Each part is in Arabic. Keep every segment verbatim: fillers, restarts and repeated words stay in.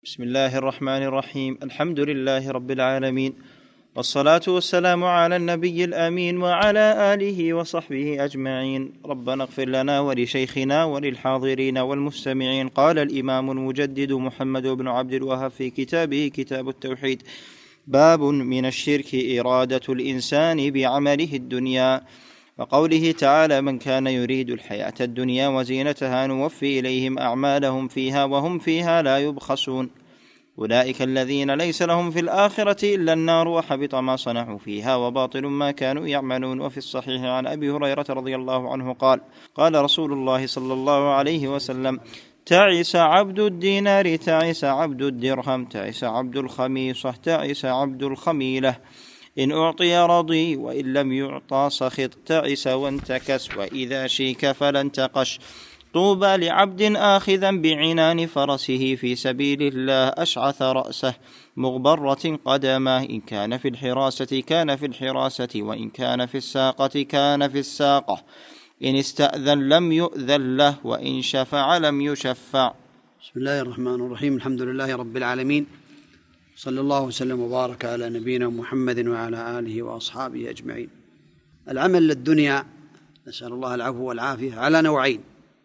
بسم الله الرحمن الرحيم. الحمد لله رب العالمين، والصلاة والسلام على النبي الأمين وعلى آله وصحبه أجمعين. ربنا اغفر لنا ولشيخنا وللحاضرين والمستمعين. قال الإمام المجدد محمد بن عبد الوهاب في كتابه كتاب التوحيد: باب من الشرك إرادة الإنسان بعمله الدنيا، وقوله تعالى: من كان يريد الحياة الدنيا وزينتها نوفي إليهم أعمالهم فيها وهم فيها لا يبخسون، أولئك الذين ليس لهم في الآخرة إلا النار وحبط ما صنعوا فيها وباطل ما كانوا يعملون. وفي الصحيح عن أبي هريرة رضي الله عنه قال: قال رسول الله صلى الله عليه وسلم: تعس عبد الدينار، تعس عبد الدرهم، تعس عبد الخميصة، تعس عبد الخميلة، إن أعطي رضي وإن لم يعطى سخط، تعس وانتكس وإذا شيك فلا انتقش. طوبى لعبد آخذا بعنان فرسه في سبيل الله أشعث رأسه مغبرة قدمه، إن كان في الحراسة كان في الحراسة وإن كان في الساقة كان في الساقة، إن استأذن لم يؤذن له وإن شفع لم يشفع. بسم الله الرحمن الرحيم. الحمد لله رب العالمين، صلى الله وسلم وبارك على نبينا محمد وعلى آله وأصحابه أجمعين. العمل للدنيا، نسأل الله العفو والعافية، على نوعين: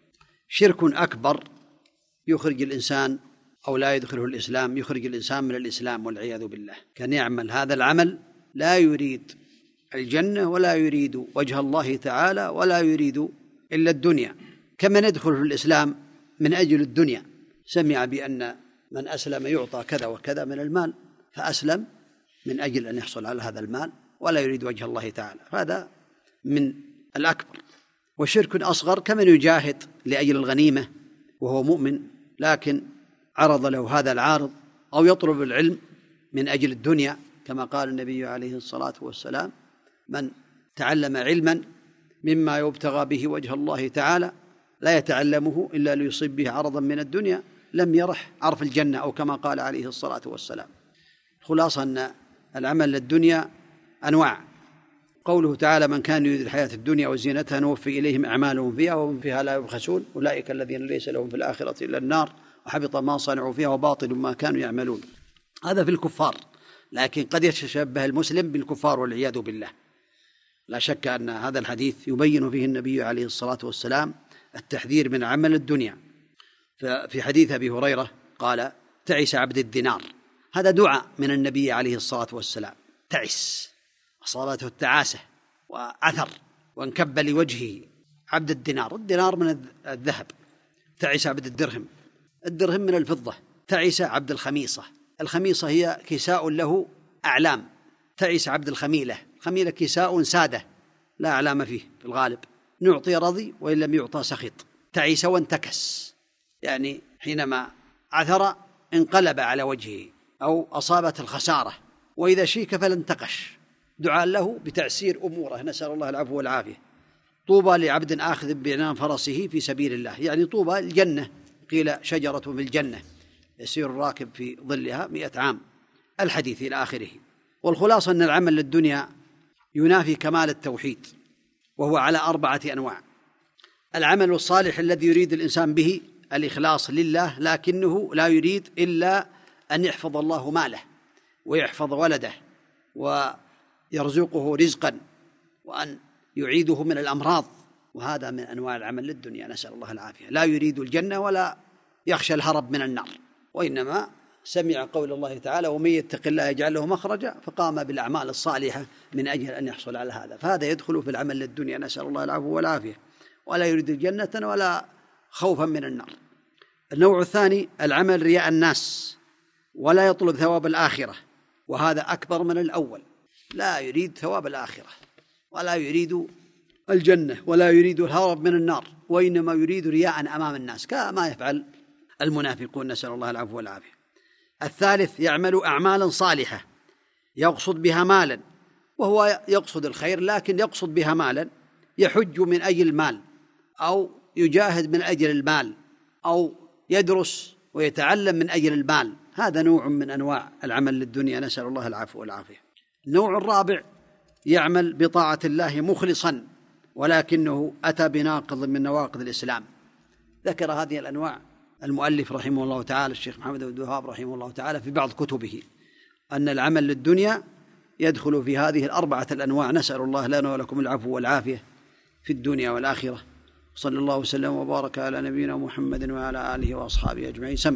شرك أكبر يخرج الإنسان أو لا يدخله الإسلام، يخرج الإنسان من الإسلام والعياذ بالله، كان يعمل هذا العمل لا يريد الجنة ولا يريد وجه الله تعالى ولا يريد إلا الدنيا، كمن يدخل في الإسلام من أجل الدنيا، سمع بأن من أسلم يعطى كذا وكذا من المال فأسلم من أجل أن يحصل على هذا المال ولا يريد وجه الله تعالى، هذا من الأكبر. وشرك أصغر كمن يجاهد لأجل الغنيمة وهو مؤمن، لكن عرض له هذا العارض، أو يطلب العلم من أجل الدنيا، كما قال النبي عليه الصلاة والسلام: من تعلم علما مما يبتغى به وجه الله تعالى لا يتعلمه إلا ليصيب به عرضا من الدنيا لم يرح عرف الجنة، أو كما قال عليه الصلاة والسلام. خلاصة أن العمل للدنيا أنواع. قوله تعالى: من كان يريد الحياة الدنيا وزينتها نوفي إليهم أعمالهم فيها وهم فيها لا يبخسون، أولئك الذين ليس لهم في الآخرة إلا النار وحبط ما صنعوا فيها وباطل ما كانوا يعملون. هذا في الكفار، لكن قد يتشبه المسلم بالكفار والعياذ بالله. لا شك أن هذا الحديث يبين فيه النبي عليه الصلاة والسلام التحذير من عمل الدنيا. في حديث أبي هريرة قال: تعس عبد الدينار، هذا دعاء من النبي عليه الصلاة والسلام، تعس، أصابته التعاسة وعثر وانكب لوجهه. عبد الدينار، الدينار من الذهب. تعس عبد الدرهم، الدرهم من الفضة. تعس عبد الخميصة، الخميصة هي كساء له أعلام. تعس عبد الخميلة، الخميلة كساء سادة لا أعلام فيه في الغالب، نعطي رضي وإن لم يعطى سخط. تعس وانتكس، يعني حينما عثر انقلب على وجهه أو أصابت الخسارة. وإذا شيك فلا انتقش، دعاء له بتعسير أموره، نسأل الله العفو والعافية. طوبى لعبد آخذ بعنان فرسه في سبيل الله، يعني طوبى الجنة، قيل شجرة في الجنة يسير الراكب في ظلها مئة عام، الحديث إلى آخره. والخلاصة أن العمل للدنيا ينافي كمال التوحيد، وهو على أربعة أنواع: العمل الصالح الذي يريد الإنسان به الإخلاص لله، لكنه لا يريد إلا أن يحفظ الله ماله ويحفظ ولده ويرزقه رزقا وأن يعيده من الأمراض، وهذا من أنواع العمل للدنيا، نسأل الله العافية. لا يريد الجنة ولا يخشى الهرب من النار، وإنما سمع قول الله تعالى: ومن يتق الله يجعل له مخرجا، فقام بالأعمال الصالحة من أجل أن يحصل على هذا، فهذا يدخل في العمل للدنيا، نسأل الله العفو والعافية، ولا يريد الجنة ولا خوفا من النار. النوع الثاني: العمل رياء الناس ولا يطلب ثواب الآخرة، وهذا أكبر من الأول، لا يريد ثواب الآخرة ولا يريد الجنة ولا يريد الهرب من النار، وإنما يريد رياء أمام الناس كما يفعل المنافقون، نسأل الله العفو والعافية. الثالث: يعمل أعمالا صالحة يقصد بها مالا، وهو يقصد الخير لكن يقصد بها مالا، يحج من أجل المال أو يجاهد من أجل المال أو يدرس ويتعلم من أجل المال، هذا نوع من أنواع العمل للدنيا، نسأل الله العفو والعافية. النوع الرابع: يعمل بطاعة الله مخلصا ولكنه أتى بناقض من نواقض الإسلام. ذكر هذه الأنواع المؤلف رحمه الله تعالى الشيخ محمد بن عبد الوهاب رحمه الله تعالى في بعض كتبه أن العمل للدنيا يدخل في هذه الأربعة الأنواع. نسأل الله لنا ولكم العفو والعافية في الدنيا والآخرة. صلى الله وسلم وبارك على نبينا محمد وعلى آله وأصحابه أجمعين. سم.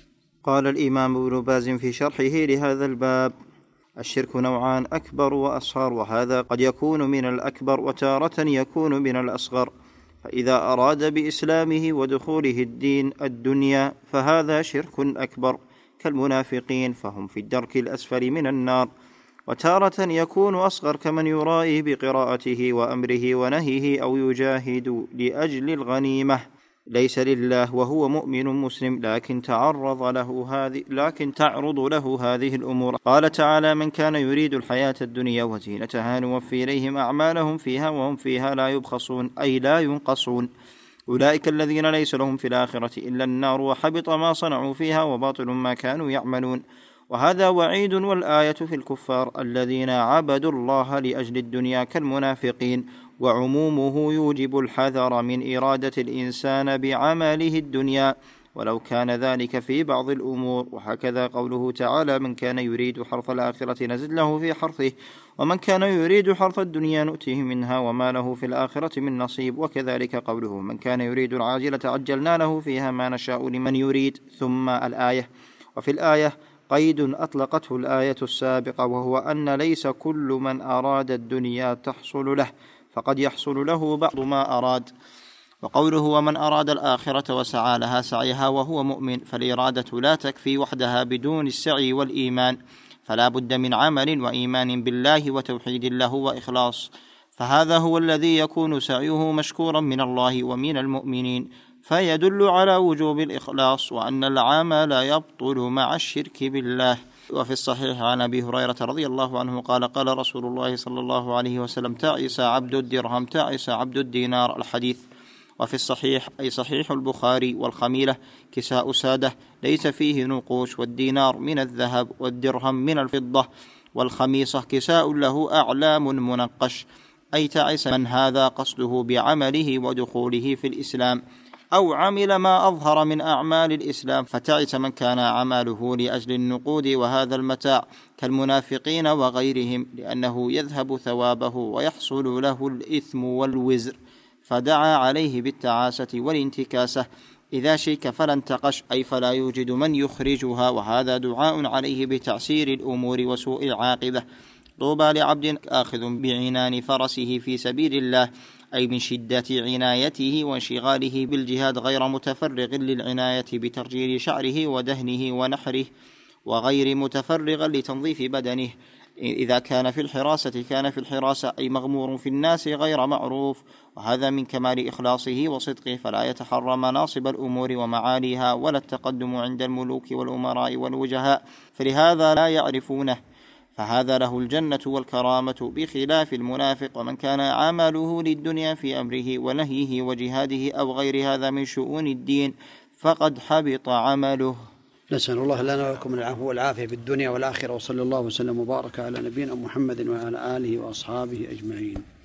قال الإمام ابن باز في شرحه لهذا الباب: الشرك نوعان: أكبر وأصغر، وهذا قد يكون من الأكبر وتارة يكون من الأصغر. فإذا أراد بإسلامه ودخوله الدين الدنيا فهذا شرك أكبر كالمنافقين، فهم في الدرك الأسفل من النار. وتارة يكون أصغر كمن يرائي بقراءته وأمره ونهيه أو يجاهد لأجل الغنيمة ليس لله وهو مؤمن مسلم، لكن تعرض له هذه لكن تعرض له هذه الأمور. قال تعالى: من كان يريد الحياة الدنيا وزينتها نوفي إليهم أعمالهم فيها وهم فيها لا يبخسون، أي لا ينقصون. أولئك الذين ليس لهم في الآخرة إلا النار وحبط ما صنعوا فيها وباطل ما كانوا يعملون. وهذا وعيد، والآية في الكفار الذين عبدوا الله لأجل الدنيا كالمنافقين، وعمومه يوجب الحذر من إرادة الإنسان بعمله الدنيا ولو كان ذلك في بعض الأمور. وهكذا قوله تعالى: من كان يريد حرث الآخرة نزد له في حرثه ومن كان يريد حرث الدنيا نؤته منها وما له في الآخرة من نصيب. وكذلك قوله: من كان يريد العاجلة عجلنا له فيها ما نشاء لمن يريد. ثم الآية. وفي الآية قيد أطلقته الآية السابقة، وهو أن ليس كل من أراد الدنيا تحصل له، فقد يحصل له بعض ما أراد. وقوله: ومن أراد الآخرة وسعى لها سعيها وهو مؤمن، فالإرادة لا تكفي وحدها بدون السعي والإيمان، فلا بد من عمل وإيمان بالله وتوحيد له وإخلاص، فهذا هو الذي يكون سعيه مشكورا من الله ومن المؤمنين، فيدل على وجوب الإخلاص وأن العمل يبطل مع الشرك بالله. وفي الصحيح عن أبي هريرة رضي الله عنه قال: قال رسول الله صلى الله عليه وسلم: تعس عبد الدرهم تعس عبد الدينار. الحديث. وفي الصحيح أي صحيح البخاري: والخميلة كساء سادة ليس فيه نقوش، والدينار من الذهب والدرهم من الفضة، والخميصة كساء له أعلام منقش. أي تعس من هذا قصده بعمله ودخوله في الإسلام، أو عمل ما أظهر من أعمال الإسلام، فتعس من كان عمله لأجل النقود وهذا المتاع كالمنافقين وغيرهم، لأنه يذهب ثوابه ويحصل له الإثم والوزر، فدعا عليه بالتعاسة والانتكاسة. إذا شيك فلا انتقش، أي فلا يوجد من يخرجها، وهذا دعاء عليه بتعسير الأمور وسوء العاقبة. طوبى لعبد آخذ بعنان فرسه في سبيل الله، أي من شدة عنايته وانشغاله بالجهاد، غير متفرغ للعناية بترجيل شعره ودهنه ونحره، وغير متفرغ لتنظيف بدنه. إذا كان في الحراسة كان في الحراسة، أي مغمور في الناس غير معروف، وهذا من كمال إخلاصه وصدقه، فلا يتحرى مناصب الأمور ومعاليها ولا التقدم عند الملوك والأمراء والوجهاء، فلهذا لا يعرفونه، فهذا له الجنة والكرامة، بخلاف المنافق. ومن كان عمله للدنيا في أمره ونهيه وجهاده أو غير هذا من شؤون الدين فقد حبط عمله. نسأل الله لنا ولكم العفو والعافية في الدنيا والآخرة، وصلى الله وسلم وبارك على نبينا محمد وعلى آله وأصحابه أجمعين.